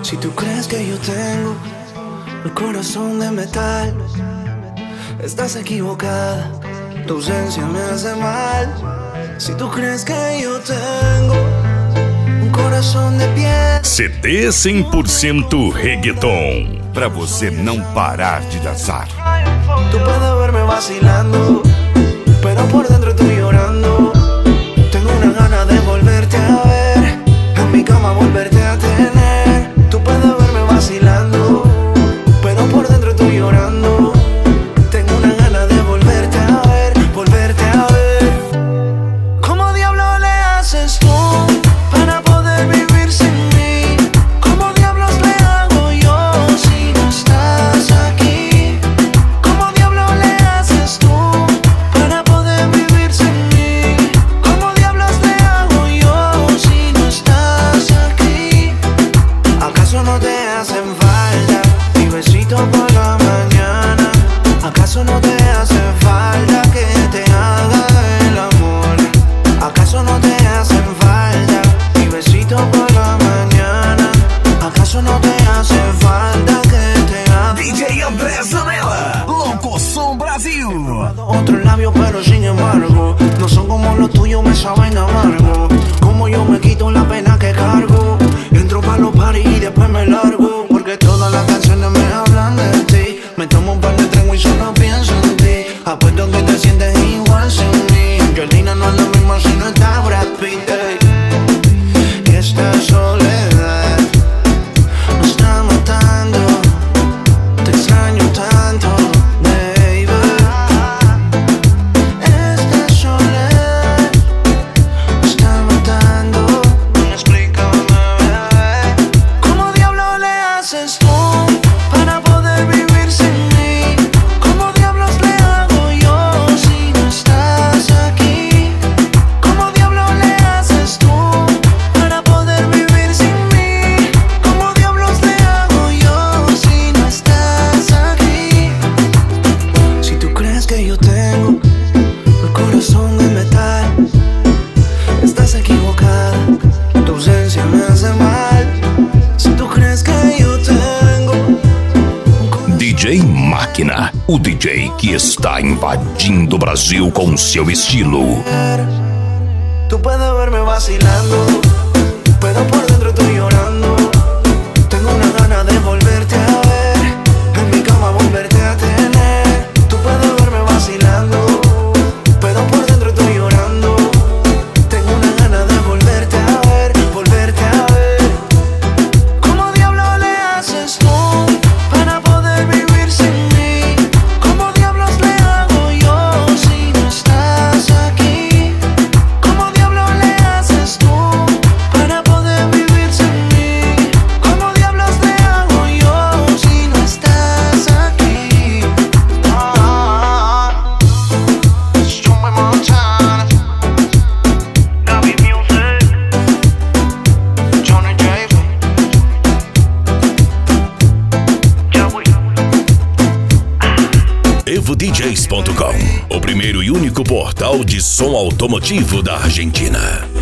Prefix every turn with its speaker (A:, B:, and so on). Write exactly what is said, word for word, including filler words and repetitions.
A: Si tú crees que yo tengo el corazón de metal, estás equivocada, tu ausencia me hace mal. Si tú crees que yo tengo um coração de piel.
B: C D cem por cento reggaeton, pra você não parar de dançar.
A: Tú puedes verme vacilando, pero por dentro estoy llorando. Tengo una gana de volverte a ver, en mi cama volverte a tener. Tú puedes verme vacilando, pero por dentro estoy llorando. Tengo una gana de volverte a ver, volverte a ver. ¿Cómo diablo le haces tú para poder vivir sin mí? ¿Cómo diablos le hago yo si no estás aquí? ¿Cómo diablo le haces tú para poder vivir sin mí? ¿Cómo diablos le hago yo si no estás aquí? ¿Acaso no te hacen falta mi besito por la mañana? ¿Acaso no te hace falta que te haga el amor? ¿Acaso no te hacen falta mi besito por la mañana? ¿Acaso no te hace falta que te haga?
C: D J André Zanella, Locoção Brasil.
A: Otros labios pero sin embargo no son como los tuyos, me saben amargo. Como yo me quito la pena que cargo, entro pa' los parties y después me largo. Porque todas las canciones me hablan de ti. Me tomo un par de tragos y solo pienso en ti. Apuesto que te sientes igual sin mí. Angelina no es la misma si no está Brad Pitt, ey. Y esta soledad me está matando. Te extraño tanto, baby. Esta soledad me está matando. Explícame, bebé. ¿Cómo diablo le haces tú para poder vivir sin mí? ¿Cómo diablos le hago yo si no estás aquí? ¿Cómo diablo le haces tú para poder vivir sin mí? ¿Cómo diablos le hago yo si no estás aquí? Si tú crees que yo tengo el corazón de metal, estás equivocada, tu ausencia me hace mal. Si tú crees que yo tengo um coração
B: D J Máquina, o D J que está invadindo o Brasil com seu estilo.
A: Tú puedes verme vacilando, pero por dentro estoy llorando. Tengo una gana de volverte a ver, en mi cama volverte a tener. Tú puedes verme vacilando, pero por dentro estoy llorando. Tengo una gana de volverte a ver, volverte a ver. ¿Cómo diablo le haces tú para poder vivir sin mí? ¿Cómo diablos le hago yo si no estás aquí? ¿Cómo diablo le haces tú para poder vivir sin mí? ¿Cómo diablos le hago yo si no estás aquí? Ah, Strummer Montana, Navi Music, Johnny J. Yahweh.
B: Evo D Js ponto com, o primeiro e único portal de som automotivo da Argentina.